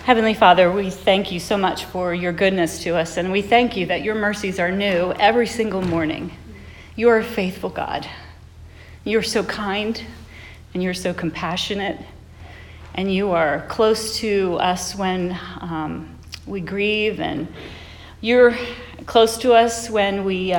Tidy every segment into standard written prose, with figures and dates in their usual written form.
Heavenly Father, we thank you so much for your goodness to us, and we thank you that your mercies are new every single morning. You are a faithful God. You're so kind, and you're so compassionate, and you are close to us when we grieve, and you're close to us when we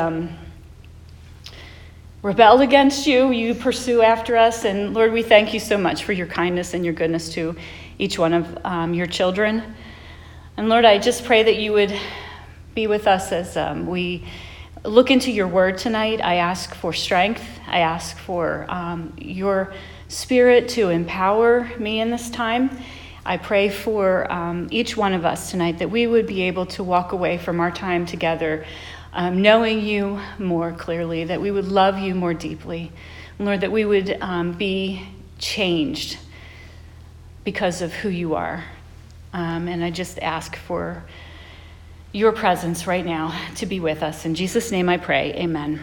rebelled against you. You pursue after us, and Lord, we thank you so much for your kindness and your goodness to each one of your children. And Lord, I just pray that you would be with us as we look into your word tonight. I ask for strength. I ask for your spirit to empower me in this time. I pray for each one of us tonight that we would be able to walk away from our time together knowing you more clearly, that we would love you more deeply. Lord, that we would be changed because of who you are. And I just ask for your presence right now to be with us. In Jesus' name I pray, amen.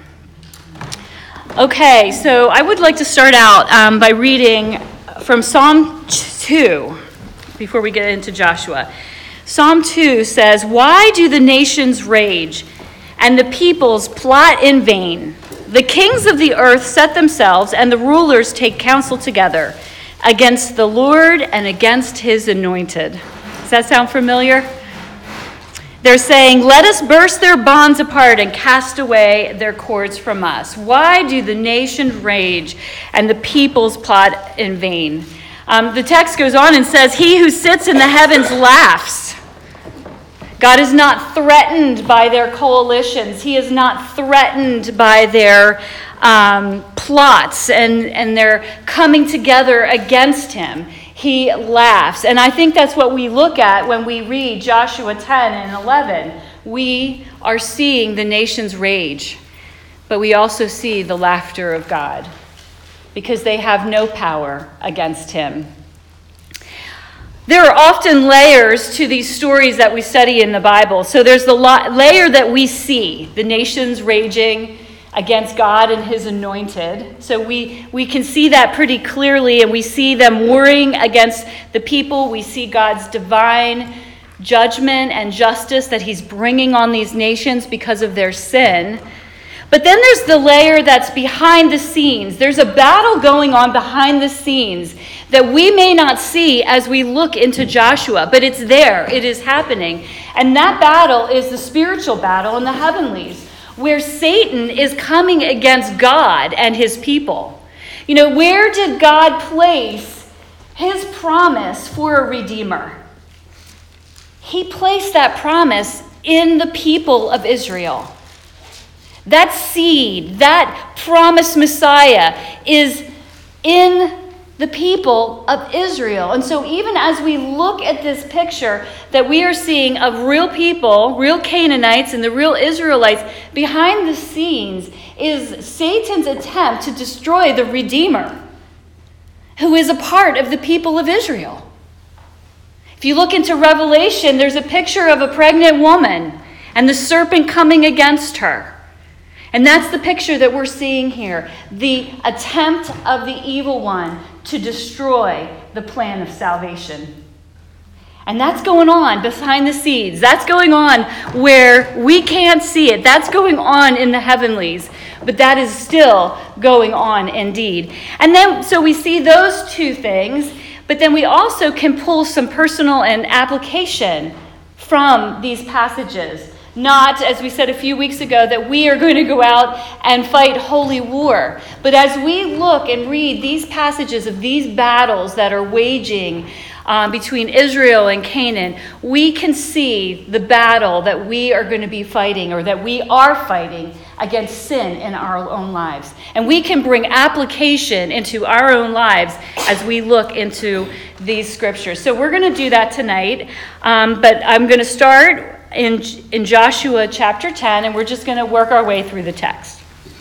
Okay, so I would like to start out by reading from Psalm 2 before we get into Joshua. Psalm 2 says, "Why do the nations rage and the peoples plot in vain? The kings of the earth set themselves, and the rulers take counsel together against the Lord and against his anointed." Does that sound familiar? They're saying, "Let us burst their bonds apart and cast away their cords from us." Why do the nations rage and the peoples plot in vain? The text goes on and says, "He who sits in the heavens laughs." God is not threatened by their coalitions. He is not threatened by their plots and their coming together against him. He laughs. And I think that's what we look at when we read Joshua 10 and 11. We are seeing the nations rage, but we also see the laughter of God because they have no power against him. There are often layers to these stories that we study in the Bible. So there's the layer that we see, the nations raging against God and his anointed. So we can see that pretty clearly, and we see them warring against the people. We see God's divine judgment and justice that he's bringing on these nations because of their sin. But then there's the layer that's behind the scenes. There's a battle going on behind the scenes that we may not see as we look into Joshua, but it's there. It is happening. And that battle is the spiritual battle in the heavenlies, where Satan is coming against God and his people. You know, where did God place his promise for a redeemer? He placed that promise in the people of Israel. That seed, that promised Messiah is in the people of Israel. And so even as we look at this picture that we are seeing of real people, real Canaanites and the real Israelites, behind the scenes is Satan's attempt to destroy the Redeemer, who is a part of the people of Israel. If you look into Revelation, there's a picture of a pregnant woman and the serpent coming against her. And that's the picture that we're seeing here, the attempt of the evil one to destroy the plan of salvation. And that's going on behind the scenes. That's going on where we can't see it. That's going on in the heavenlies. But that is still going on indeed. And then, so we see those two things, but then we also can pull some personal and application from these passages. Not, as we said a few weeks ago, that we are going to go out and fight holy war. But as we look and read these passages of these battles that are waging between Israel and Canaan, we can see the battle that we are going to be fighting, or that we are fighting against sin in our own lives. And we can bring application into our own lives as we look into these scriptures. So we're going to do that tonight. But I'm going to start in Joshua chapter 10, and we're just going to work our way through the text.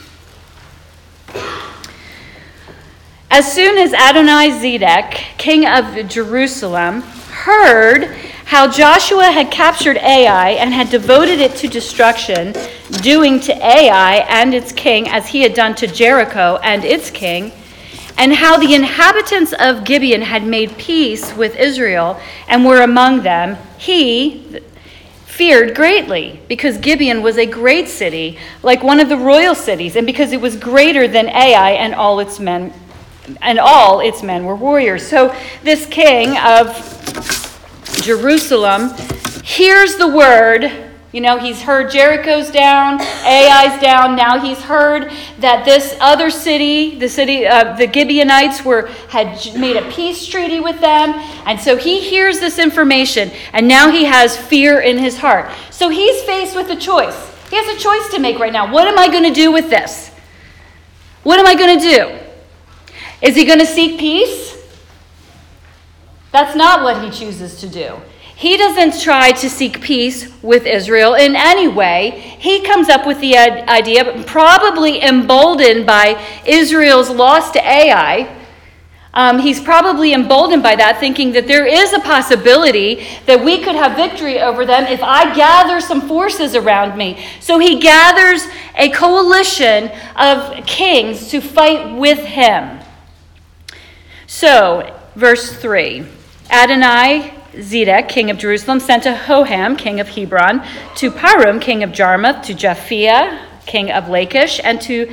As soon as Adoni-Zedek, king of Jerusalem, heard how Joshua had captured Ai and had devoted it to destruction, doing to Ai and its king as he had done to Jericho and its king, and how the inhabitants of Gibeon had made peace with Israel and were among them, he feared greatly, because Gibeon was a great city, like one of the royal cities, and because it was greater than Ai, and all its men were warriors. So this king of Jerusalem hears the word. He's heard Jericho's down, Ai's down. Now he's heard that this other city, the city of the Gibeonites, had made a peace treaty with them. And so he hears this information, and now he has fear in his heart. So he's faced with a choice. He has a choice to make right now. What am I going to do with this? What am I going to do? Is he going to seek peace? That's not what he chooses to do. He doesn't try to seek peace with Israel in any way. He comes up with the idea, probably emboldened by Israel's loss to Ai. He's probably emboldened by that, thinking that there is a possibility that we could have victory over them if I gather some forces around me. So he gathers a coalition of kings to fight with him. So, verse 3, Adoni-Zedek, king of Jerusalem, sent to Hoham, king of Hebron, to Parum, king of Jarmuth, to Japhia, king of Lachish, and to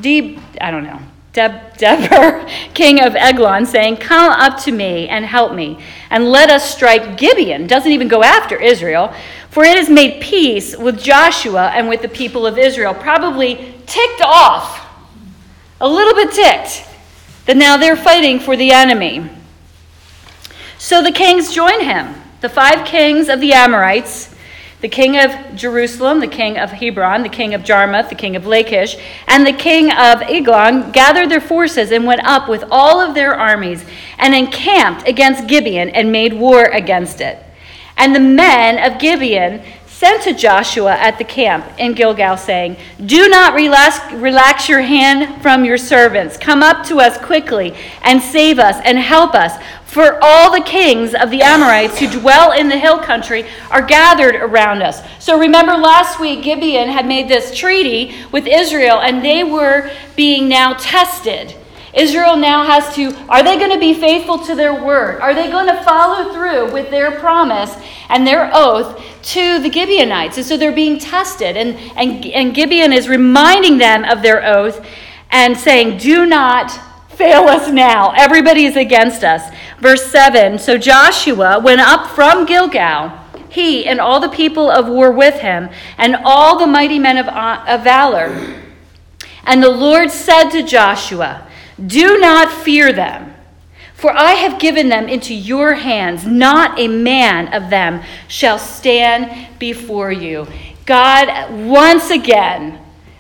Deber, king of Eglon, saying, "Come up to me and help me, and let us strike Gibeon." Doesn't even go after Israel, for it has made peace with Joshua and with the people of Israel. Probably ticked off, a little bit ticked, that now they're fighting for the enemy. So the kings join him, the 5 kings of the Amorites, the king of Jerusalem, the king of Hebron, the king of Jarmuth, the king of Lachish, and the king of Eglon gathered their forces and went up with all of their armies and encamped against Gibeon and made war against it. And the men of Gibeon sent to Joshua at the camp in Gilgal, saying, "Do not relax your hand from your servants. Come up to us quickly and save us and help us. For all the kings of the Amorites who dwell in the hill country are gathered around us." So remember last week, Gibeon had made this treaty with Israel, and they were being now tested. Israel now has to, are they going to be faithful to their word? Are they going to follow through with their promise and their oath to the Gibeonites? And so they're being tested. And Gibeon is reminding them of their oath and saying, "Do not fail us now. Everybody is against us." Verse 7, so Joshua went up from Gilgal, he and all the people of war with him, and all the mighty men of valor. And the Lord said to Joshua, "Do not fear them, for I have given them into your hands. Not a man of them shall stand before you." God once again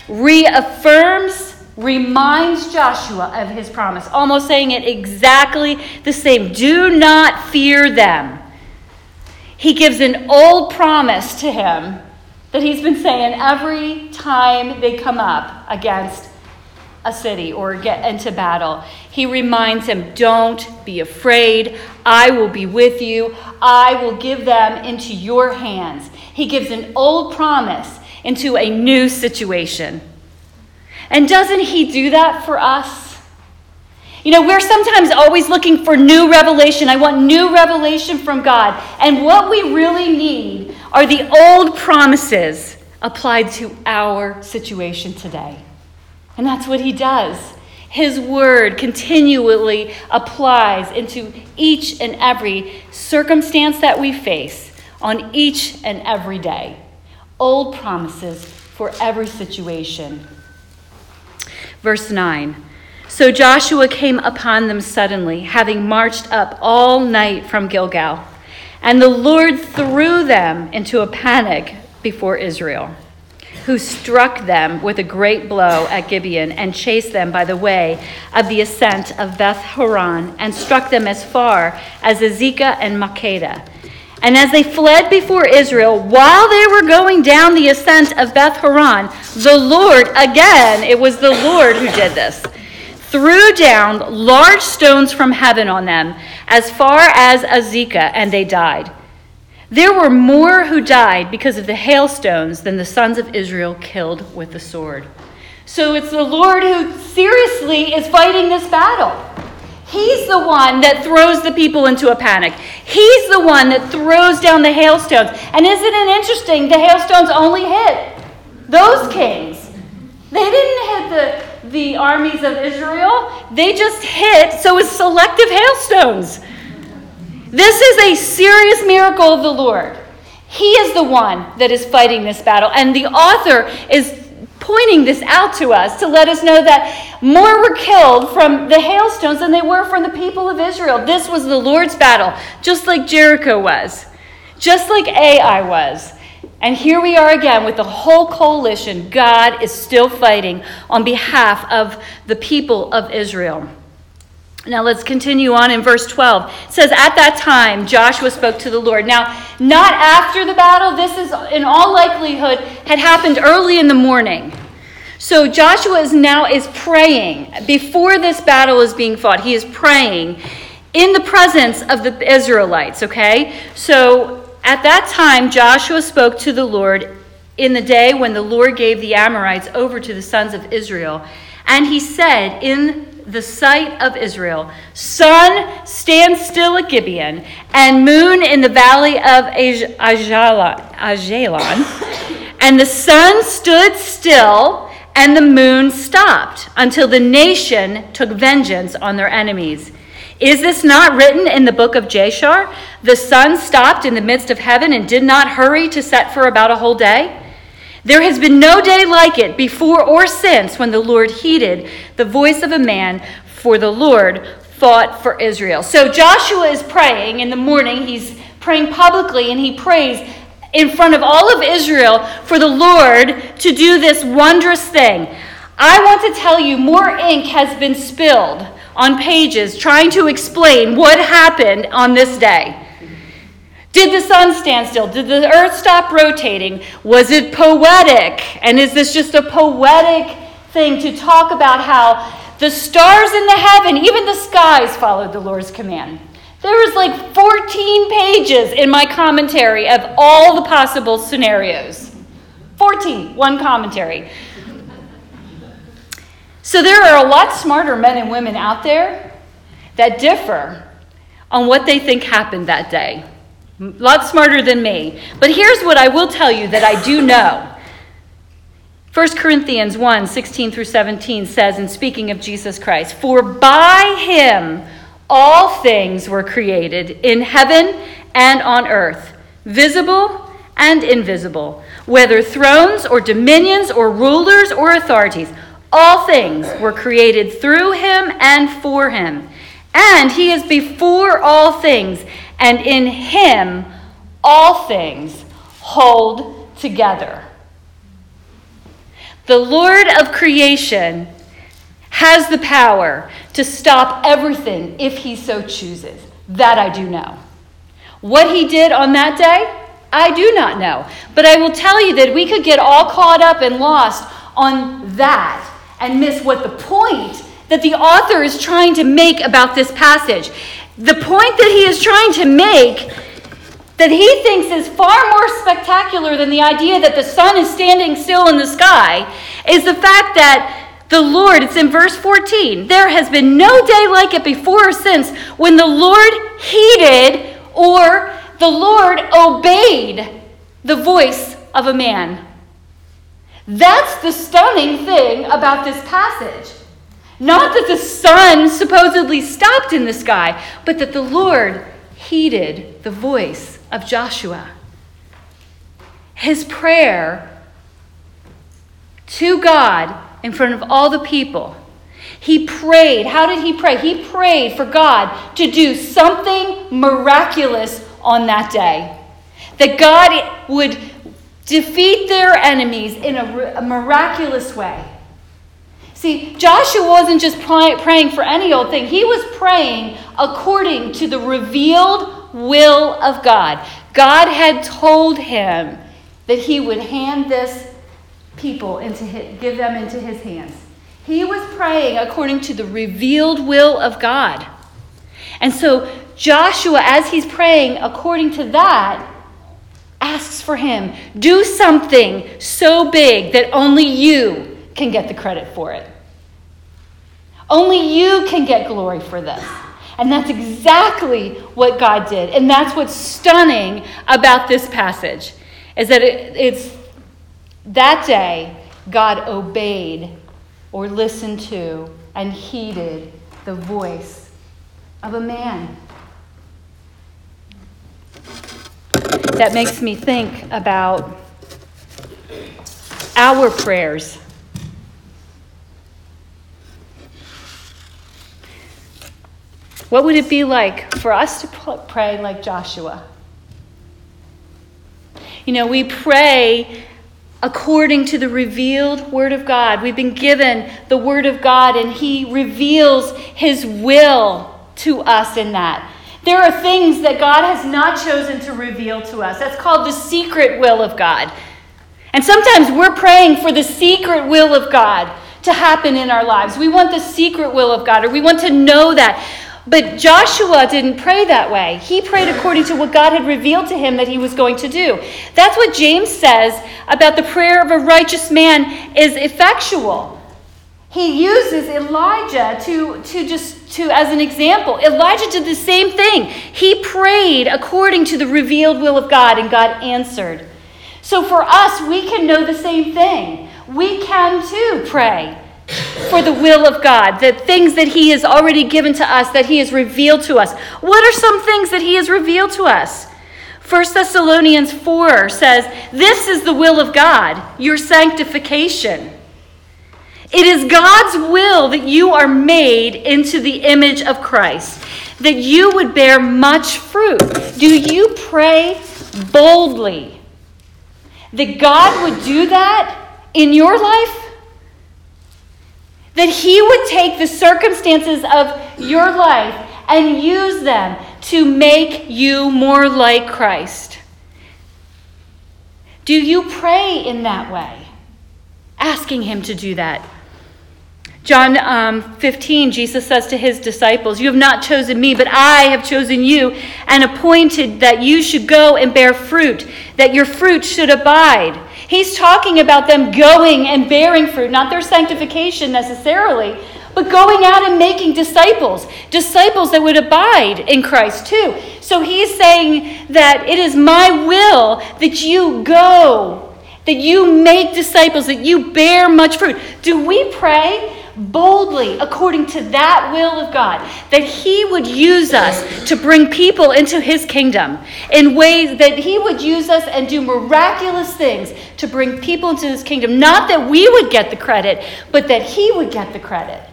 reminds Joshua of his promise, almost saying it exactly the same. Do not fear them. He gives an old promise to him that he's been saying every time they come up against a city or get into battle. He reminds him, don't be afraid. I will be with you. I will give them into your hands. He gives an old promise into a new situation. And doesn't he do that for us? We're sometimes always looking for new revelation. I want new revelation from God. And what we really need are the old promises applied to our situation today. And that's what he does. His word continually applies into each and every circumstance that we face on each and every day. Old promises for every situation. Verse 9, so Joshua came upon them suddenly, having marched up all night from Gilgal. And the Lord threw them into a panic before Israel, who struck them with a great blow at Gibeon and chased them by the way of the ascent of Beth Horon and struck them as far as Azekah and Makkedah. And as they fled before Israel, while they were going down the ascent of Beth Horon, the Lord, again, it was the Lord who did this, threw down large stones from heaven on them as far as Azekah, and they died. There were more who died because of the hailstones than the sons of Israel killed with the sword. So it's the Lord who seriously is fighting this battle. He's the one that throws the people into a panic. He's the one that throws down the hailstones. And isn't it interesting, the hailstones only hit those kings. They didn't hit the armies of Israel. They just hit, so it's selective hailstones. This is a serious miracle of the Lord. He is the one that is fighting this battle. And the author is pointing this out to us to let us know that more were killed from the hailstones than they were from the people of Israel. This was the Lord's battle, just like Jericho was, just like Ai was. And here we are again with the whole coalition. God is still fighting on behalf of the people of Israel. Now let's continue on in verse 12. It says, at that time, Joshua spoke to the Lord. Now, not after the battle. This is, in all likelihood, had happened early in the morning. So Joshua is praying. Before this battle is being fought, he is praying in the presence of the Israelites, okay? So at that time, Joshua spoke to the Lord in the day when the Lord gave the Amorites over to the sons of Israel. And he said, in the sight of Israel, sun, stand still at Gibeon, and moon in the valley of Ajalon. And the sun stood still, and the moon stopped, until the nation took vengeance on their enemies. Is this not written in the book of Jashar? The sun stopped in the midst of heaven and did not hurry to set for about a whole day. There has been no day like it before or since when the Lord heeded the voice of a man, for the Lord fought for Israel. So Joshua is praying in the morning. He's praying publicly, and he prays in front of all of Israel for the Lord to do this wondrous thing. I want to tell you, more ink has been spilled on pages trying to explain what happened on this day. Did the sun stand still? Did the earth stop rotating? Was it poetic? And is this just a poetic thing to talk about how the stars in the heaven, even the skies, followed the Lord's command? There was like 14 pages in my commentary of all the possible scenarios. 14, one commentary. So there are a lot smarter men and women out there that differ on what they think happened that day. A lot smarter than me. But here's what I will tell you that I do know. 1 Corinthians 1, 16 through 17 says, in speaking of Jesus Christ, for by him all things were created in heaven and on earth, visible and invisible, whether thrones or dominions or rulers or authorities. All things were created through him and for him. And he is before all things, and in him all things hold together. The Lord of creation has the power to stop everything if he so chooses. That I do know. What he did on that day, I do not know. But I will tell you that we could get all caught up and lost on that and miss what the point that the author is trying to make about this passage. The point that he is trying to make, that he thinks is far more spectacular than the idea that the sun is standing still in the sky, is the fact that the Lord, it's in verse 14, there has been no day like it before or since when the Lord heeded or the Lord obeyed the voice of a man. That's the stunning thing about this passage. Not that the sun supposedly stopped in the sky, but that the Lord heeded the voice of Joshua. His prayer to God in front of all the people. He prayed. How did he pray? He prayed for God to do something miraculous on that day. That God would defeat their enemies in a miraculous way. See, Joshua wasn't just praying for any old thing. He was praying according to the revealed will of God. God had told him that he would hand this people give them into his hands. He was praying according to the revealed will of God. And so Joshua, as he's praying according to that, asks for him, do something so big that only you can get the credit for it. Only you can get glory for this. And that's exactly what God did. And that's what's stunning about this passage, is that it's that day God obeyed or listened to and heeded the voice of a man. That makes me think about our prayers. What would it be like for us to pray like Joshua? You know, we pray according to the revealed Word of God. We've been given the Word of God, and He reveals His will to us in that. There are things that God has not chosen to reveal to us. That's called the secret will of God. And sometimes we're praying for the secret will of God to happen in our lives. We want the secret will of God, or we want to know that. But Joshua didn't pray that way. He prayed according to what God had revealed to him that he was going to do. That's what James says about the prayer of a righteous man is effectual. He uses Elijah to as an example. Elijah did the same thing. He prayed according to the revealed will of God, and God answered. So for us, we can know the same thing. We can too pray for the will of God, the things that He has already given to us, that He has revealed to us. What are some things that He has revealed to us? 1 Thessalonians 4 says, "This is the will of God, your sanctification. It is God's will that you are made into the image of Christ, that you would bear much fruit." Do you pray boldly that God would do that in your life? That He would take the circumstances of your life and use them to make you more like Christ. Do you pray in that way? Asking Him to do that. John 15, Jesus says to His disciples, "You have not chosen me, but I have chosen you and appointed that you should go and bear fruit, that your fruit should abide." He's talking about them going and bearing fruit, not their sanctification necessarily, but going out and making disciples that would abide in Christ too. So He's saying that it is my will that you go, that you make disciples, that you bear much fruit. Do we pray boldly according to that will of God, that He would use us to bring people into His kingdom in ways that He would use us and do miraculous things to bring people into His kingdom? Not that we would get the credit, but that He would get the credit.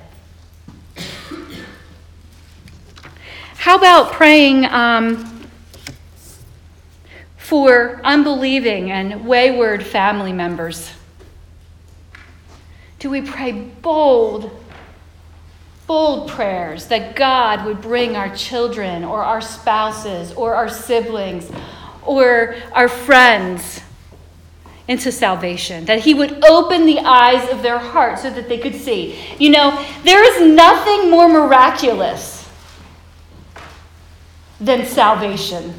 How about praying for unbelieving and wayward family members? Do we pray bold prayers that God would bring our children or our spouses or our siblings or our friends into salvation? That He would open the eyes of their heart so that they could see. You know, there is nothing more miraculous than salvation.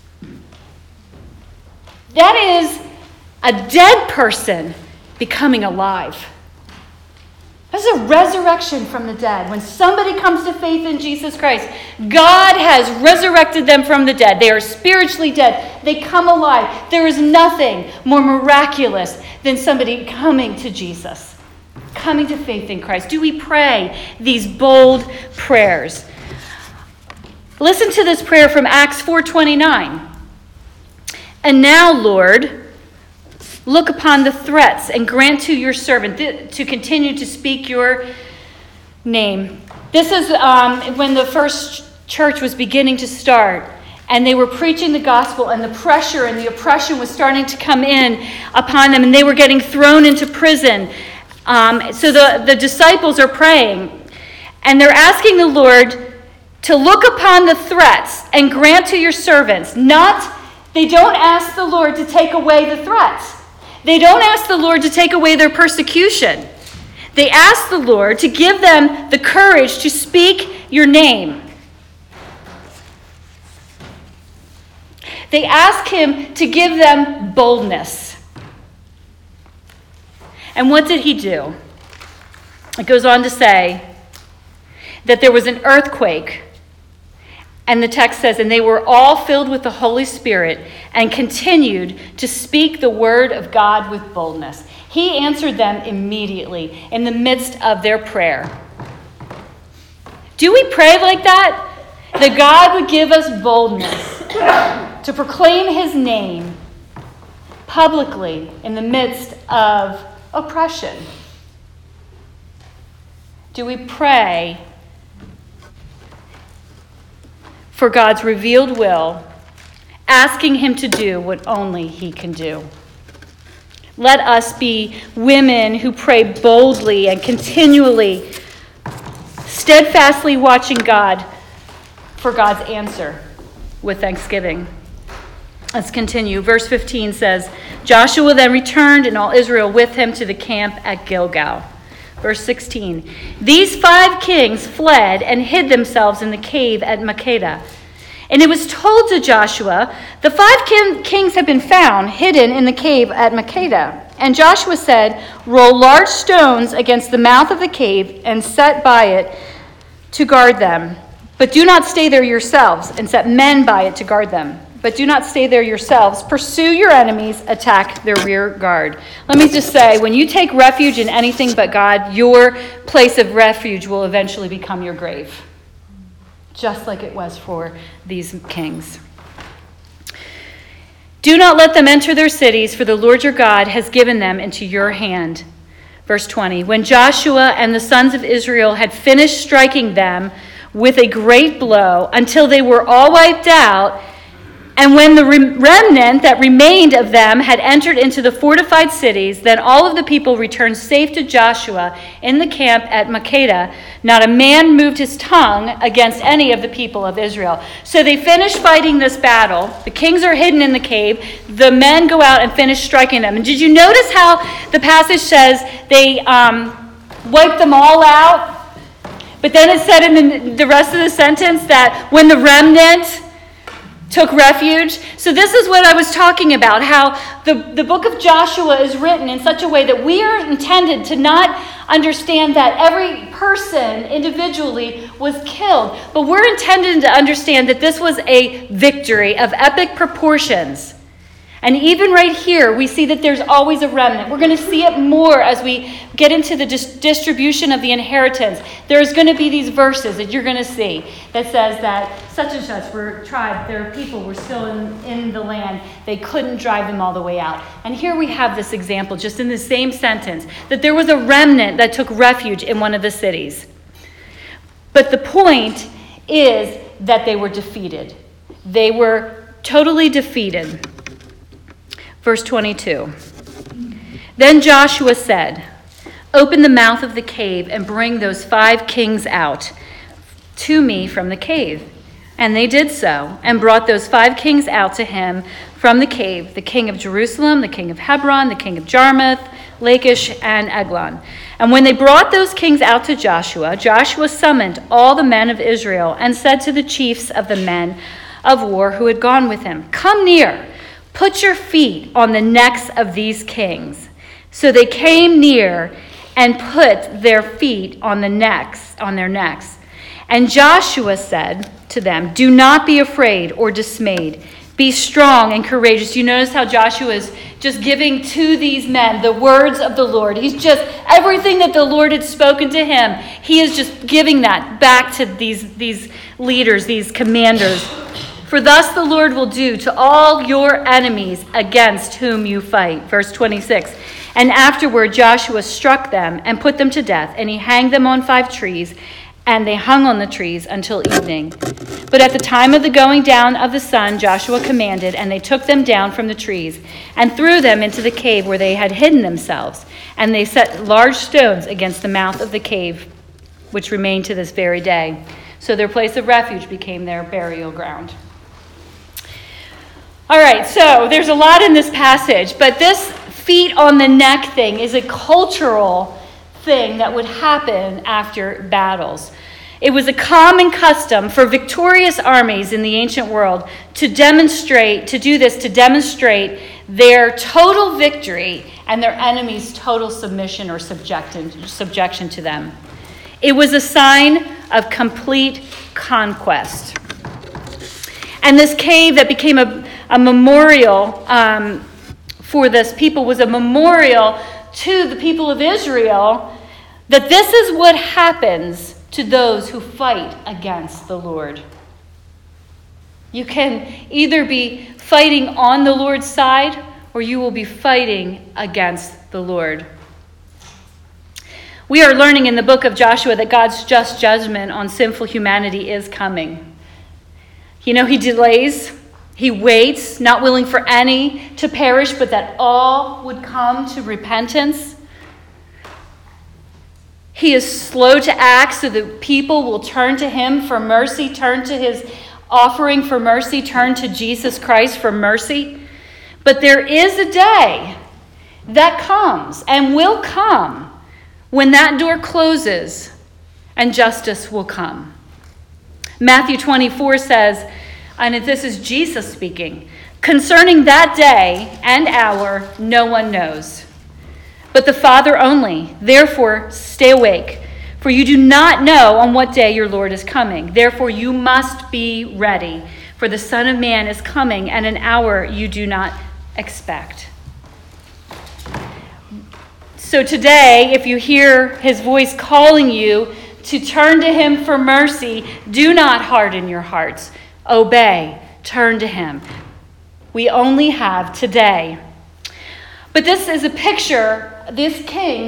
That is a dead person becoming alive. There's a resurrection from the dead. When somebody comes to faith in Jesus Christ, God has resurrected them from the dead. They are spiritually dead. They come alive. There is nothing more miraculous than somebody coming to Jesus, coming to faith in Christ. Do we pray these bold prayers? Listen to this prayer from Acts 4:29. "And now, Lord, look upon the threats and grant to your servant to continue to speak your name." This is when the first church was beginning to start, and they were preaching the gospel, and the pressure and the oppression was starting to come in upon them, and they were getting thrown into prison. So the disciples are praying, and they're asking the Lord to look upon the threats and grant to your servants. They don't ask the Lord to take away the threats. They don't ask the Lord to take away their persecution. They ask the Lord to give them the courage to speak your name. They ask Him to give them boldness. And what did He do? It goes on to say that there was an earthquake, and the text says, and they were all filled with the Holy Spirit and continued to speak the word of God with boldness. He answered them immediately in the midst of their prayer. Do we pray like that? That God would give us boldness to proclaim his name publicly in the midst of oppression. Do we pray for God's revealed will, asking him to do what only he can do? Let us be women who pray boldly and continually, steadfastly watching God for God's answer with thanksgiving. Let's continue. Verse 15 says, Joshua then returned and all Israel with him to the camp at Gilgal. Verse 16, these 5 kings fled and hid themselves in the cave at Makkedah. And it was told to Joshua, the 5 kings have been found hidden in the cave at Makkedah. And Joshua said, roll large stones against the mouth of the cave and set by it to guard them. But do not stay there yourselves, and set men by it to guard them. But do not stay there yourselves. Pursue your enemies, attack their rear guard. Let me just say, when you take refuge in anything but God, your place of refuge will eventually become your grave. Just like it was for these kings. Do not let them enter their cities, for the Lord your God has given them into your hand. Verse 20, when Joshua and the sons of Israel had finished striking them with a great blow until they were all wiped out, and when the remnant that remained of them had entered into the fortified cities, then all of the people returned safe to Joshua in the camp at Makkedah. Not a man moved his tongue against any of the people of Israel. So they finish fighting this battle. The kings are hidden in the cave. The men go out and finish striking them. And did you notice how the passage says they wiped them all out? But then it said in the rest of the sentence that when the remnant took refuge. So this is what I was talking about, how the book of Joshua is written in such a way that we are intended to not understand that every person individually was killed, but we're intended to understand that this was a victory of epic proportions. And even right here, we see that there's always a remnant. We're going to see it more as we get into the distribution of the inheritance. There's going to be these verses that you're going to see that says that such and such were tribe, their people were still in the land. They couldn't drive them all the way out. And here we have this example, just in the same sentence, that there was a remnant that took refuge in one of the cities. But the point is that they were defeated. They were totally defeated. Verse 22, then Joshua said, open the mouth of the cave and bring those 5 kings out to me from the cave. And they did so, and brought those 5 kings out to him from the cave, the king of Jerusalem, the king of Hebron, the king of Jarmuth, Lachish, and Eglon. And when they brought those kings out to Joshua, Joshua summoned all the men of Israel and said to the chiefs of the men of war who had gone with him, come near. Put your feet on the necks of these kings. So they came near and put their feet on their necks. And Joshua said to them, do not be afraid or dismayed. Be strong and courageous. You notice how Joshua is just giving to these men the words of the Lord. He's just, everything that the Lord had spoken to him, he is just giving that back to these leaders, these commanders. For thus the Lord will do to all your enemies against whom you fight. Verse 26. And afterward Joshua struck them and put them to death, and he hanged them on 5 trees, and they hung on the trees until evening. But at the time of the going down of the sun, Joshua commanded, and they took them down from the trees and threw them into the cave where they had hidden themselves. And they set large stones against the mouth of the cave, which remained to this very day. So their place of refuge became their burial ground. All right, so there's a lot in this passage, but this feet on the neck thing is a cultural thing that would happen after battles. It was a common custom for victorious armies in the ancient world to demonstrate their total victory and their enemies' total submission or subjection to them. It was a sign of complete conquest. And this cave that became a memorial for this people was a memorial to the people of Israel that this is what happens to those who fight against the Lord. You can either be fighting on the Lord's side or you will be fighting against the Lord. We are learning in the book of Joshua that God's just judgment on sinful humanity is coming. He delays, he waits, not willing for any to perish, but that all would come to repentance. He is slow to act so that people will turn to him for mercy, turn to his offering for mercy, turn to Jesus Christ for mercy. But there is a day that comes and will come when that door closes and justice will come. Matthew 24 says, and this is Jesus speaking, concerning that day and hour, no one knows, but the Father only. Therefore, stay awake, for you do not know on what day your Lord is coming. Therefore, you must be ready, for the Son of Man is coming at an hour you do not expect. So today, if you hear his voice calling you to turn to him for mercy, do not harden your hearts. Obey. Turn to him. We only have today. But this is a picture, this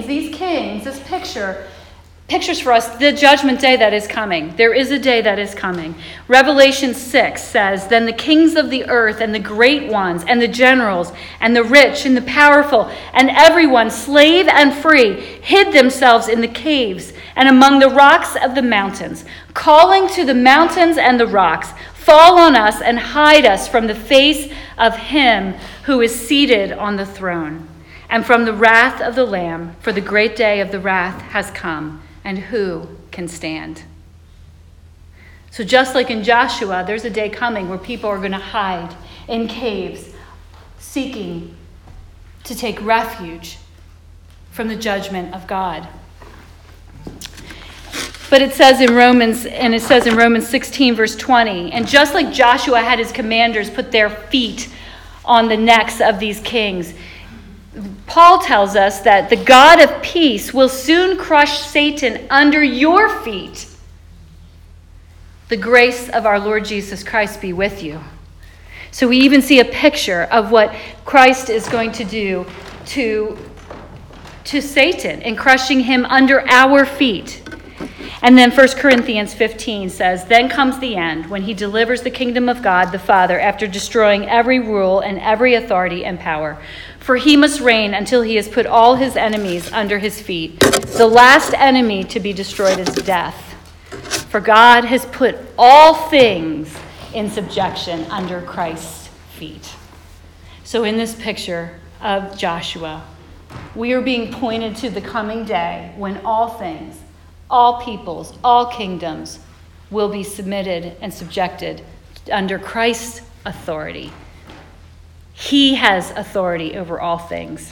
pictures for us the judgment day that is coming. There is a day that is coming. Revelation 6 says, then the kings of the earth and the great ones and the generals and the rich and the powerful and everyone, slave and free, hid themselves in the caves and among the rocks of the mountains, calling to the mountains and the rocks, fall on us and hide us from the face of him who is seated on the throne, and from the wrath of the Lamb, for the great day of the wrath has come, and who can stand? So just like in Joshua, there's a day coming where people are going to hide in caves, seeking to take refuge from the judgment of God. But it says in Romans 16, verse 20, and just like Joshua had his commanders put their feet on the necks of these kings, Paul tells us that the God of peace will soon crush Satan under your feet. The grace of our Lord Jesus Christ be with you. So we even see a picture of what Christ is going to do to Satan in crushing him under our feet. And then 1 Corinthians 15 says, then comes the end, when he delivers the kingdom of God the Father after destroying every rule and every authority and power. For he must reign until he has put all his enemies under his feet. The last enemy to be destroyed is death. For God has put all things in subjection under Christ's feet. So in this picture of Joshua, we are being pointed to the coming day when all things, all peoples, all kingdoms will be submitted and subjected under Christ's authority. He has authority over all things.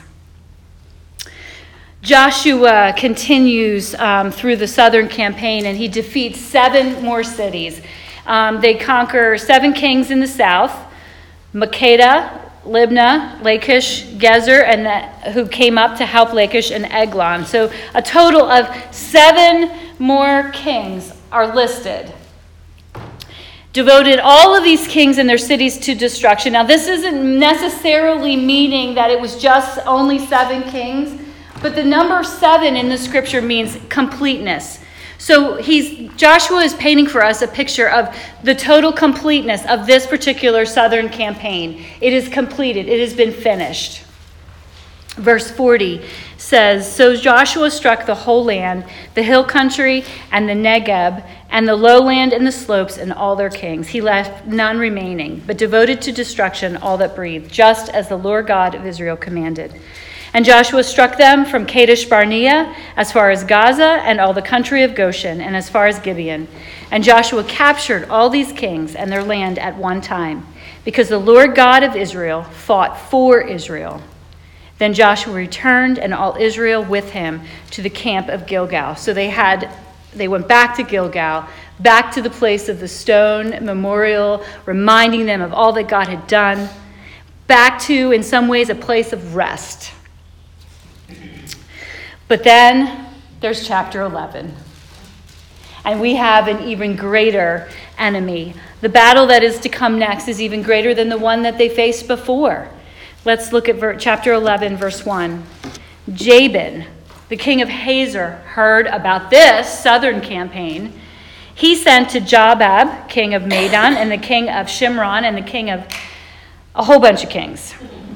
Joshua continues through the southern campaign, and he defeats 7 more cities. They conquer 7 kings in the south, Makkedah, Libnah, Lachish, Gezer, and who came up to help Lachish, and Eglon. So a total of 7 more kings are listed. Devoted all of these kings and their cities to destruction. Now, this isn't necessarily meaning that it was just only 7 kings, but the number 7 in the scripture means completeness. So Joshua is painting for us a picture of the total completeness of this particular southern campaign. It is completed. It has been finished. Verse 40 says, so Joshua struck the whole land, the hill country and the Negeb, and the lowland and the slopes and all their kings. He left none remaining, but devoted to destruction all that breathed, just as the Lord God of Israel commanded. And Joshua struck them from Kadesh Barnea as far as Gaza and all the country of Goshen and as far as Gibeon. And Joshua captured all these kings and their land at one time, because the Lord God of Israel fought for Israel. Then Joshua returned, and all Israel with him, to the camp of Gilgal. So they went back to Gilgal, back to the place of the stone memorial, reminding them of all that God had done, back to, in some ways, a place of rest. But then there's chapter 11. And we have an even greater enemy. The battle that is to come next is even greater than the one that they faced before. Let's look at chapter 11, verse 1. Jabin, the king of Hazor, heard about this southern campaign. He sent to Jobab, king of Madon, and the king of Shimron, and the king of a whole bunch of kings.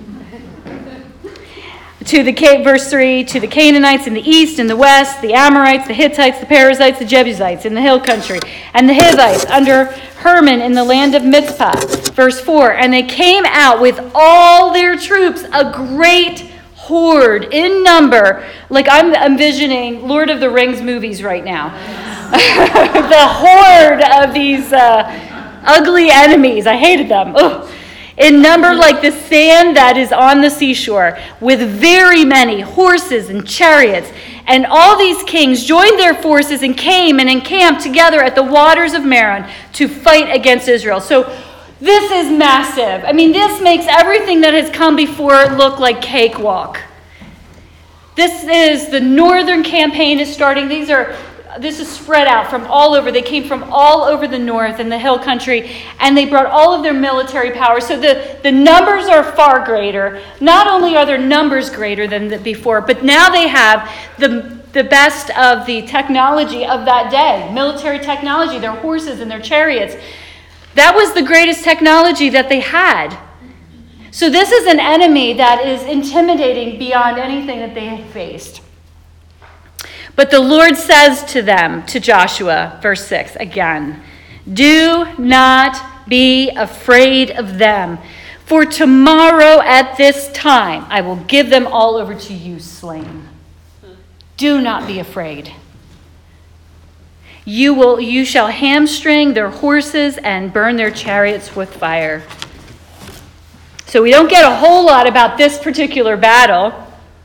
Verse 3, to the Canaanites in the east and the west, the Amorites, the Hittites, the Perizzites, the Jebusites in the hill country, and the Hivites under Hermon in the land of Mizpah. Verse 4, and they came out with all their troops, a great horde in number, like I'm envisioning Lord of the Rings movies right now. The horde of these ugly enemies. I hated them. Ugh. In number like the sand that is on the seashore, with very many horses and chariots. And all these kings joined their forces and came and encamped together at the waters of Meron to fight against Israel. So this is massive. I mean, this makes everything that has come before look like cakewalk. This is the northern campaign is starting. This is spread out from all over. They came from all over the north and the hill country, and they brought all of their military power. So the numbers are far greater. Not only are their numbers greater than before, but now they have the best of the technology of that day, military technology, their horses and their chariots. That was the greatest technology that they had. So this is an enemy that is intimidating beyond anything that they had faced. But the Lord says to them, to Joshua, verse 6, again, do not be afraid of them, for tomorrow at this time I will give them all over to you slain. Do not be afraid. You shall hamstring their horses and burn their chariots with fire. So we don't get a whole lot about this particular battle.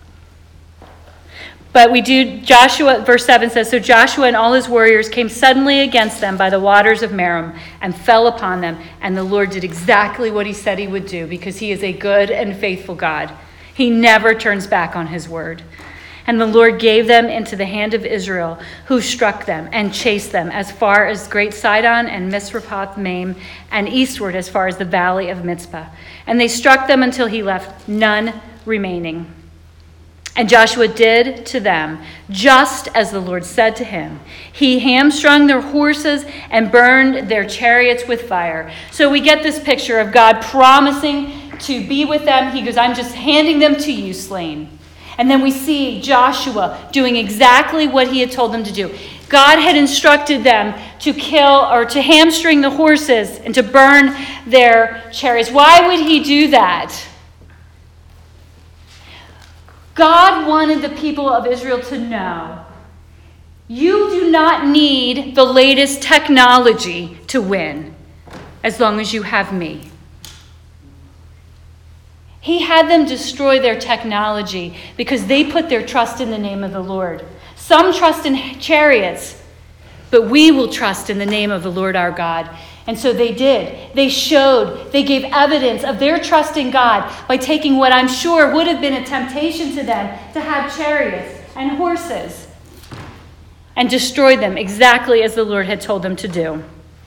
But we do, Joshua, verse 7 says, so Joshua and all his warriors came suddenly against them by the waters of Merom and fell upon them. And the Lord did exactly what he said he would do, because he is a good and faithful God. He never turns back on his word. And the Lord gave them into the hand of Israel, who struck them and chased them as far as Great Sidon and Misrephoth Maim, and eastward as far as the valley of Mizpah. And they struck them until he left none remaining. And Joshua did to them just as the Lord said to him. He hamstrung their horses and burned their chariots with fire. So we get this picture of God promising to be with them. He goes, I'm just handing them to you, slain. And then we see Joshua doing exactly what he had told them to do. God had instructed them to kill or to hamstring the horses and to burn their chariots. Why would he do that? God wanted the people of Israel to know, you do not need the latest technology to win, as long as you have me. He had them destroy their technology because they put their trust in the name of the Lord. Some trust in chariots, but we will trust in the name of the Lord our God. And so they did. They gave evidence of their trust in God by taking what I'm sure would have been a temptation to them to have chariots and horses and destroyed them exactly as the Lord had told them to do.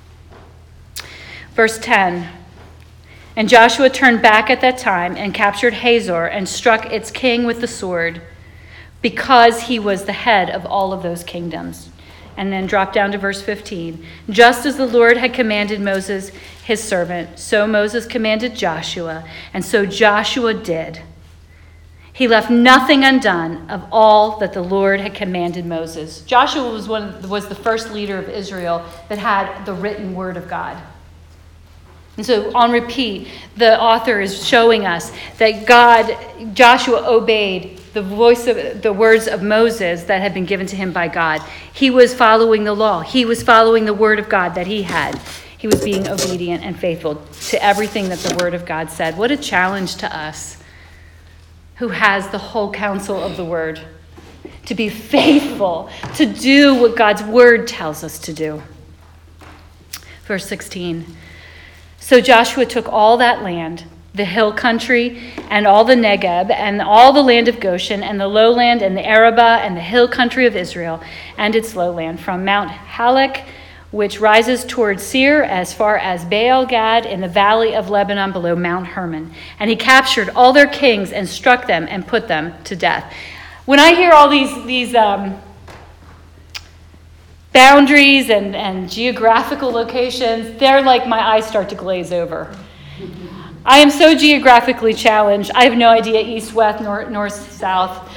Verse 10, and Joshua turned back at that time and captured Hazor and struck its king with the sword, because he was the head of all of those kingdoms. And then drop down to verse 15. Just as the Lord had commanded Moses, his servant, so Moses commanded Joshua, and so Joshua did. He left nothing undone of all that the Lord had commanded Moses. Joshua was the first leader of Israel that had the written word of God. And so on repeat, the author is showing us that Joshua obeyed the voice of the words of Moses that had been given to him by God. He was following the law. He was following the word of God that he had. He was being obedient and faithful to everything that the word of God said. What a challenge to us who has the whole counsel of the word, to be faithful, to do what God's word tells us to do. Verse 16. So Joshua took all that land, the hill country, and all the Negeb, and all the land of Goshen, and the lowland, and the Arabah, and the hill country of Israel, and its lowland, from Mount Halak, which rises toward Seir, as far as Baal-Gad, in the valley of Lebanon below Mount Hermon. And he captured all their kings and struck them and put them to death. When I hear all these boundaries and geographical locations, they're like my eyes start to glaze over. I am so geographically challenged. I have no idea east, west, north, south.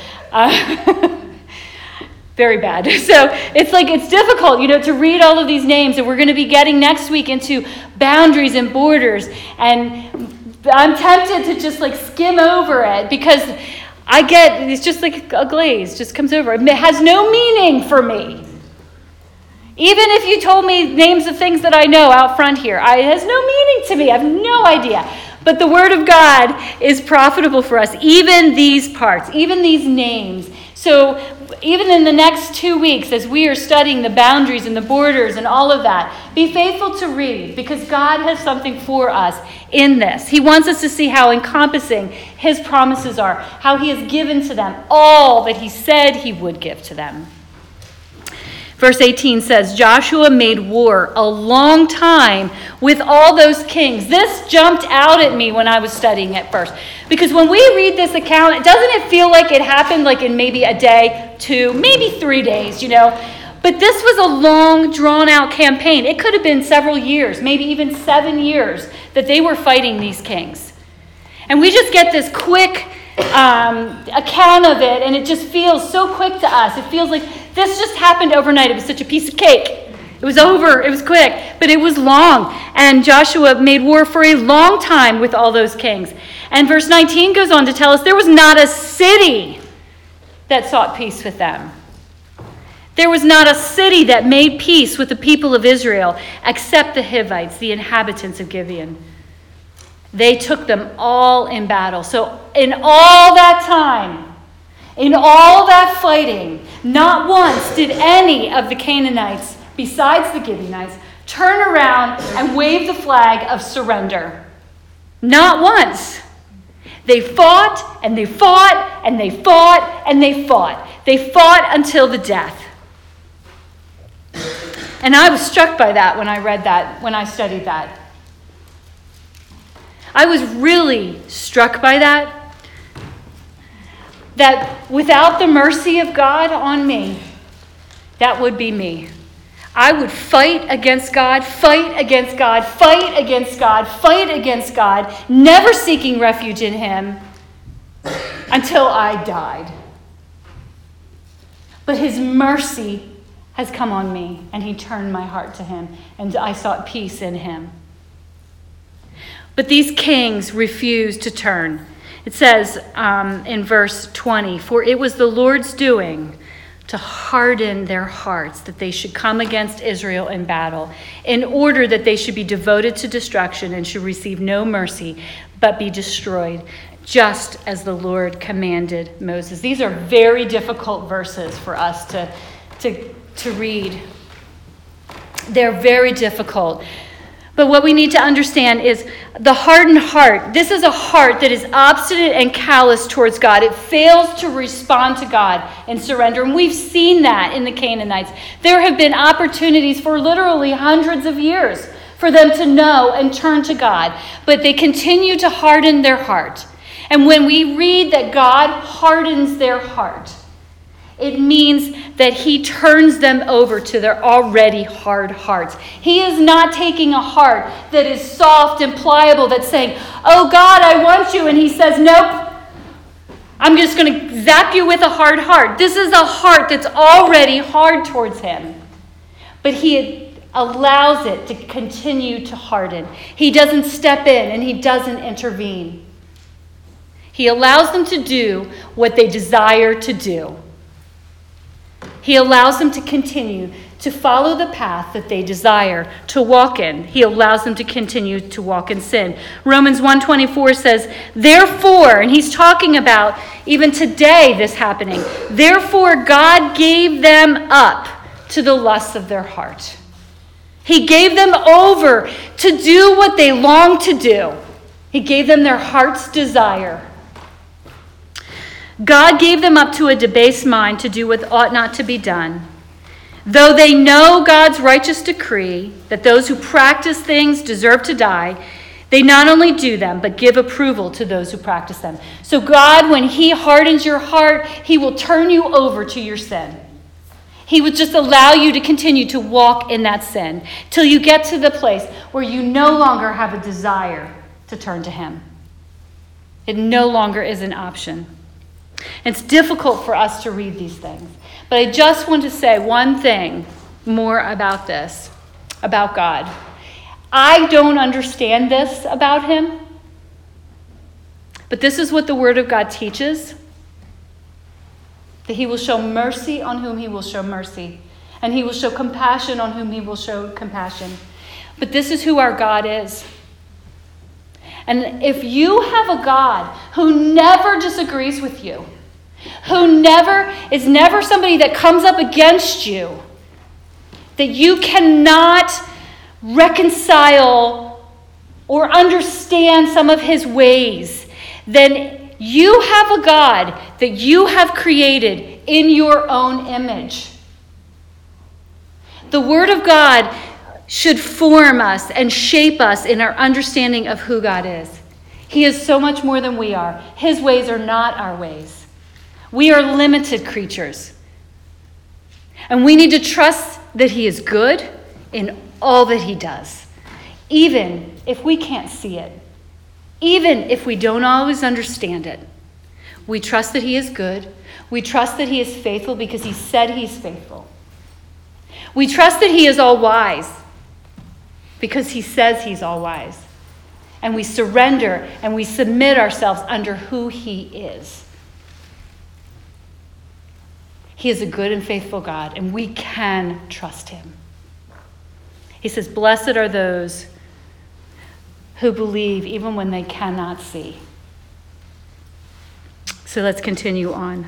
Very bad. So it's difficult, to read all of these names. And we're going to be getting next week into boundaries and borders. And I'm tempted to just skim over it because it's just like a glaze just comes over. It has no meaning for me. Even if you told me names of things that I know out front here, it has no meaning to me. I have no idea. But the word of God is profitable for us, even these parts, even these names. So even in the next 2 weeks, as we are studying the boundaries and the borders and all of that, be faithful to read, because God has something for us in this. He wants us to see how encompassing his promises are, how he has given to them all that he said he would give to them. Verse 18 says, Joshua made war a long time with all those kings. This jumped out at me when I was studying it first. Because when we read this account, doesn't it feel like it happened in maybe a day, 2, maybe 3 days, But this was a long, drawn-out campaign. It could have been several years, maybe even 7 years, that they were fighting these kings. And we just get this quick account of it, and it just feels so quick to us. It feels like this just happened overnight. It was such a piece of cake. It was over. It was quick, but it was long. And Joshua made war for a long time with all those kings. And verse 19 goes on to tell us there was not a city that sought peace with them. There was not a city that made peace with the people of Israel except the Hivites, the inhabitants of Gibeon. They took them all in battle. So in all that time, in all that fighting, not once did any of the Canaanites, besides the Gibeonites, turn around and wave the flag of surrender. Not once. They fought, and they fought, and they fought, and they fought. They fought until the death. And I was struck by that when I read that, when I studied that. I was really struck by that without the mercy of God on me, that would be me. I would fight against God, fight against God, fight against God, fight against God, never seeking refuge in him until I died. But his mercy has come on me, and he turned my heart to him, and I sought peace in him. But these kings refused to turn. It says in verse 20, for it was the Lord's doing to harden their hearts that they should come against Israel in battle, in order that they should be devoted to destruction and should receive no mercy, but be destroyed, just as the Lord commanded Moses. These are very difficult verses for us to read. They're very difficult. But what we need to understand is the hardened heart. This is a heart that is obstinate and callous towards God. It fails to respond to God and surrender. And we've seen that in the Canaanites. There have been opportunities for literally hundreds of years for them to know and turn to God. But they continue to harden their heart. And when we read that God hardens their heart, it means that he turns them over to their already hard hearts. He is not taking a heart that is soft and pliable, that's saying, oh God, I want you. And he says, nope, I'm just going to zap you with a hard heart. This is a heart that's already hard towards him. But he allows it to continue to harden. He doesn't step in and he doesn't intervene. He allows them to do what they desire to do. He allows them to continue to follow the path that they desire to walk in. He allows them to continue to walk in sin. Romans 1:24 says, therefore, and he's talking about even today this happening, therefore God gave them up to the lusts of their heart. He gave them over to do what they longed to do. He gave them their heart's desire. God gave them up to a debased mind to do what ought not to be done. Though they know God's righteous decree that those who practice things deserve to die, they not only do them, but give approval to those who practice them. So God, when he hardens your heart, he will turn you over to your sin. He would just allow you to continue to walk in that sin till you get to the place where you no longer have a desire to turn to him. It no longer is an option. It's difficult for us to read these things. But I just want to say one thing more about this, about God. I don't understand this about him, but this is what the Word of God teaches. That he will show mercy on whom he will show mercy, and he will show compassion on whom he will show compassion. But this is who our God is. And if you have a God who never disagrees with you, who is never somebody that comes up against you, that you cannot reconcile or understand some of his ways, then you have a God that you have created in your own image. The Word of God should form us and shape us in our understanding of who God is. He is so much more than we are. His ways are not our ways. We are limited creatures. And we need to trust that he is good in all that he does, even if we can't see it. Even if we don't always understand it, we trust that he is good. We trust that he is faithful because he said he's faithful. We trust that he is all wise because he says he's all wise. And we surrender and we submit ourselves under who he is. He is a good and faithful God, and we can trust him. He says, blessed are those who believe even when they cannot see. So let's continue on.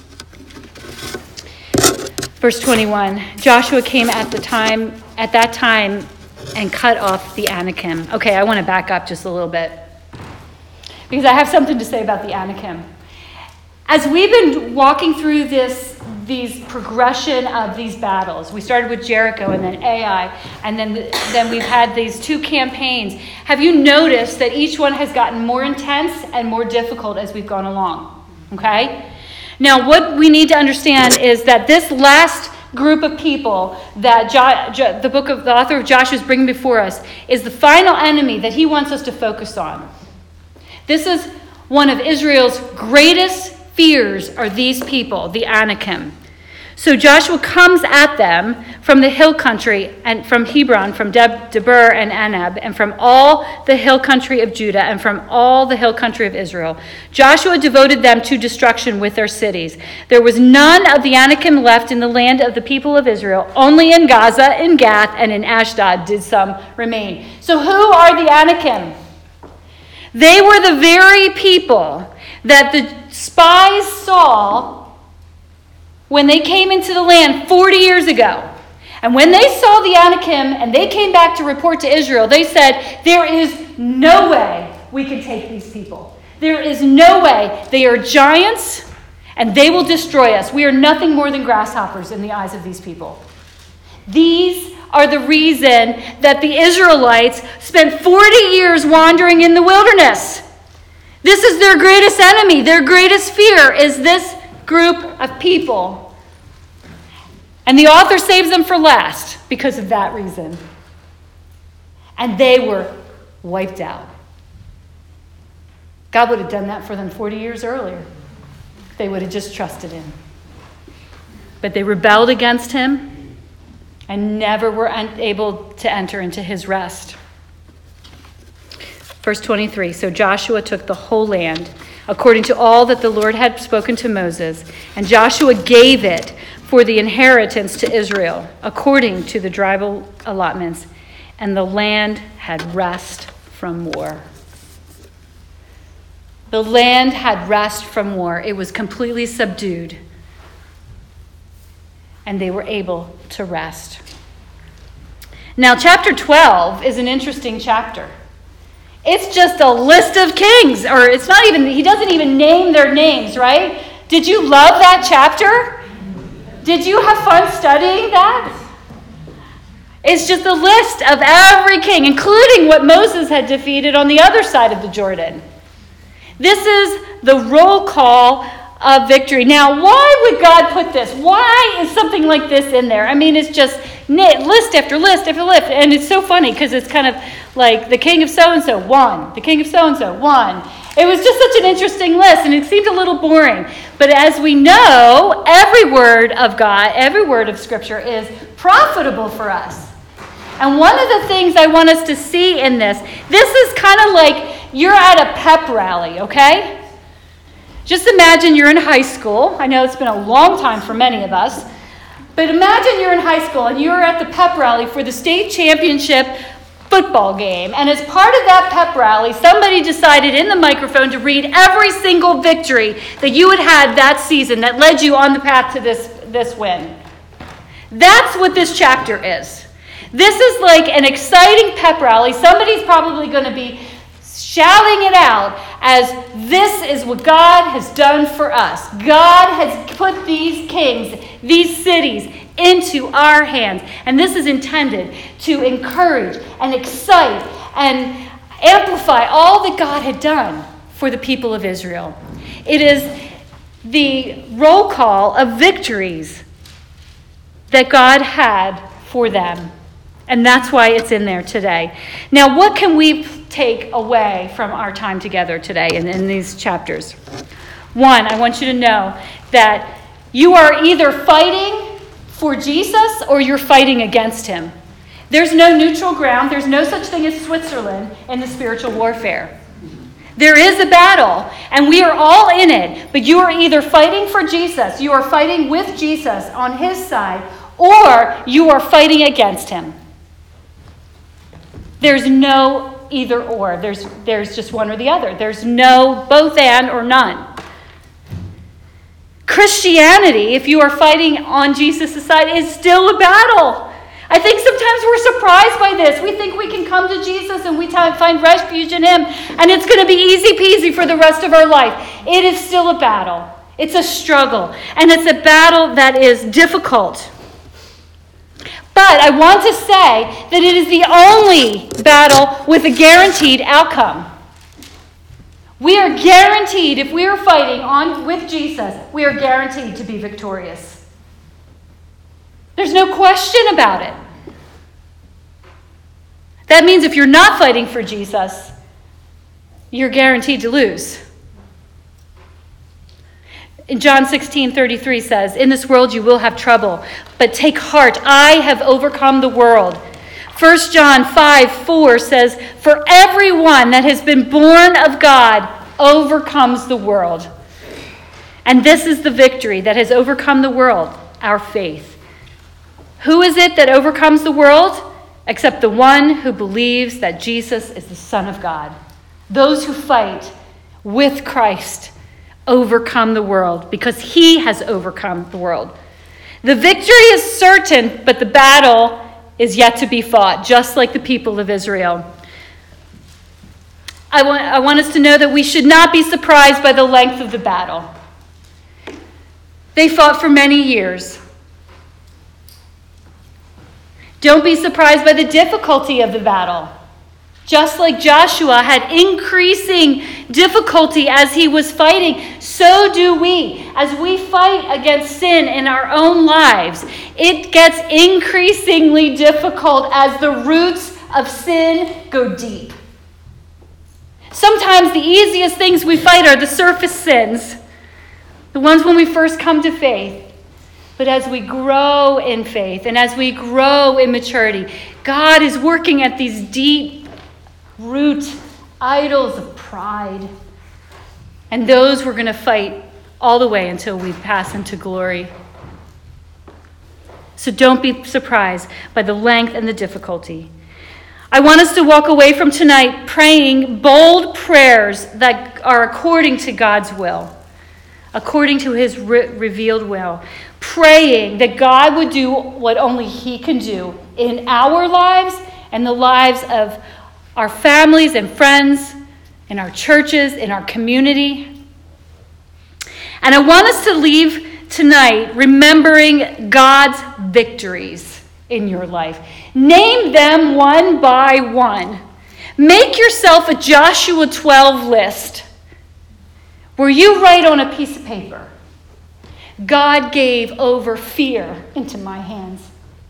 Verse 21, Joshua came at that time and cut off the Anakim. Okay, I want to back up just a little bit because I have something to say about the Anakim. As we've been walking through these progression of these battles, we started with Jericho and then Ai, and then we've had these two campaigns. Have you noticed that each one has gotten more intense and more difficult as we've gone along? Okay? Now, what we need to understand is that this last group of people that the author of Joshua is bringing before us is the final enemy that he wants us to focus on. This is one of Israel's greatest fears are these people, the Anakim. So Joshua comes at them from the hill country and from Hebron, from Debir and Anab, and from all the hill country of Judah and from all the hill country of Israel. Joshua devoted them to destruction with their cities. There was none of the Anakim left in the land of the people of Israel. Only in Gaza, in Gath, and in Ashdod did some remain. So who are the Anakim? They were the very people that the spies saw when they came into the land 40 years ago. And when they saw the Anakim and they came back to report to Israel, they said, there is no way we can take these people. There is no way. They are giants and they will destroy us. We are nothing more than grasshoppers in the eyes of these people. These are the reason that the Israelites spent 40 years wandering in the wilderness. This is their greatest enemy. Their greatest fear is this group of people. And the author saves them for last because of that reason. And they were wiped out. God would have done that for them 40 years earlier. They would have just trusted him. But they rebelled against him and never were able to enter into his rest. Verse 23, so Joshua took the whole land, according to all that the Lord had spoken to Moses, and Joshua gave it for the inheritance to Israel, according to the tribal allotments, and the land had rest from war. The land had rest from war. It was completely subdued, and they were able to rest. Now, chapter 12 is an interesting chapter. It's just a list of kings, or it's not even, he doesn't even name their names, right? Did you love that chapter? Did you have fun studying that? It's just a list of every king, including what Moses had defeated on the other side of the Jordan. This is the roll call of victory. Now, why would God put this? Why is something like this in there? I mean, it's just list after list after list. And it's so funny because it's kind of like the king of so-and-so won. The king of so-and-so won. It was just such an interesting list, and it seemed a little boring. But as we know, every word of God, every word of Scripture is profitable for us. And one of the things I want us to see in this is kind of like you're at a pep rally, okay? Just imagine you're in high school. I know it's been a long time for many of us. But imagine you're in high school and you're at the pep rally for the state championship football game. And as part of that pep rally, somebody decided in the microphone to read every single victory that you had had that season that led you on the path to this win. That's what this chapter is. This is like an exciting pep rally. Somebody's probably going to be shouting it out as this is what God has done for us. God has put these kings, these cities into our hands. And this is intended to encourage and excite and amplify all that God had done for the people of Israel. It is the roll call of victories that God had for them. And that's why it's in there today. Now, what can we take away from our time together today in these chapters? One, I want you to know that you are either fighting for Jesus or you're fighting against him. There's no neutral ground. There's no such thing as Switzerland in the spiritual warfare. There is a battle, and we are all in it. But you are either fighting for Jesus, you are fighting with Jesus on his side, or you are fighting against him. There's no either or. There's just one or the other. There's no both and or none. Christianity, if you are fighting on Jesus' side, is still a battle. I think sometimes we're surprised by this. We think we can come to Jesus and we find refuge in him, and it's going to be easy peasy for the rest of our life. It is still a battle. It's a struggle, and it's a battle that is difficult. But I want to say that it is the only battle with a guaranteed outcome. We are guaranteed, if we are fighting with Jesus, we are guaranteed to be victorious. There's no question about it. That means if you're not fighting for Jesus, you're guaranteed to lose. In John 16:33 says, "In this world you will have trouble, but take heart, I have overcome the world." 1 John 5:4 says, "For everyone that has been born of God overcomes the world." And this is the victory that has overcome the world, our faith. Who is it that overcomes the world? Except the one who believes that Jesus is the Son of God. Those who fight with Christ overcome the world because he has overcome the world. The victory is certain, but the battle is yet to be fought, just like the people of Israel. I want us to know that we should not be surprised by the length of the battle. They fought for many years. Don't be surprised by the difficulty of the battle. Just like Joshua had increasing difficulty as he was fighting, so do we. As we fight against sin in our own lives, it gets increasingly difficult as the roots of sin go deep. Sometimes the easiest things we fight are the surface sins, the ones when we first come to faith. But as we grow in faith and as we grow in maturity, God is working at these deep root idols of pride. And those we're going to fight all the way until we pass into glory. So don't be surprised by the length and the difficulty. I want us to walk away from tonight praying bold prayers that are according to God's will, according to his revealed will. Praying that God would do what only he can do in our lives and the lives of our families and friends, in our churches, in our community. And I want us to leave tonight remembering God's victories in your life. Name them one by one. Make yourself a Joshua 12 list where you write on a piece of paper, God gave over fear into my hands.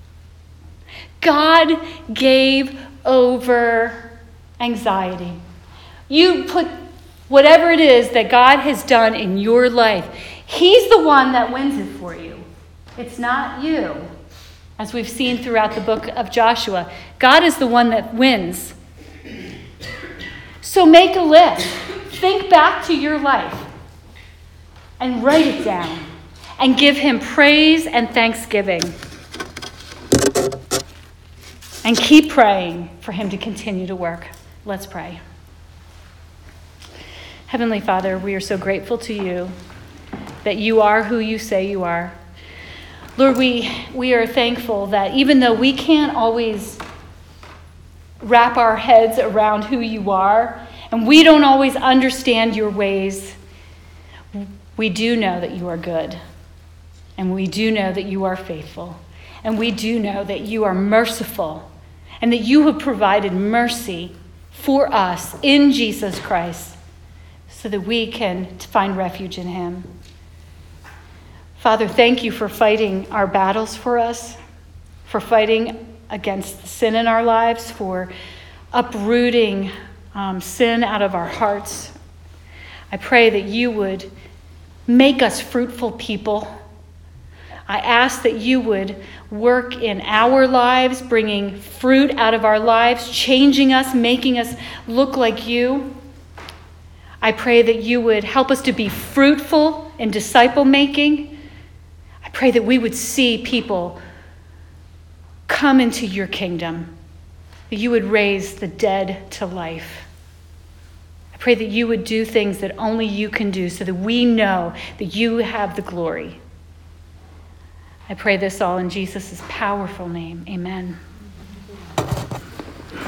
God gave over anxiety. You put whatever it is that God has done in your life. He's the one that wins it for you. It's not you. As we've seen throughout the book of Joshua, God is the one that wins. So make a list. Think back to your life and write it down and give him praise and thanksgiving. And keep praying for him to continue to work. Let's pray. Heavenly Father, we are so grateful to you that you are who you say you are. Lord, we are thankful that even though we can't always wrap our heads around who you are, and we don't always understand your ways, we do know that you are good. And we do know that you are faithful. And we do know that you are merciful. And that you have provided mercy for us in Jesus Christ so that we can find refuge in him. Father, thank you for fighting our battles for us, for fighting against the sin in our lives, for uprooting sin out of our hearts. I pray that you would make us fruitful people. I ask that you would work in our lives, bringing fruit out of our lives, changing us, making us look like you. I pray that you would help us to be fruitful in disciple making. I pray that we would see people come into your kingdom, that you would raise the dead to life. I pray that you would do things that only you can do so that we know that you have the glory. I pray this all in Jesus' powerful name. Amen.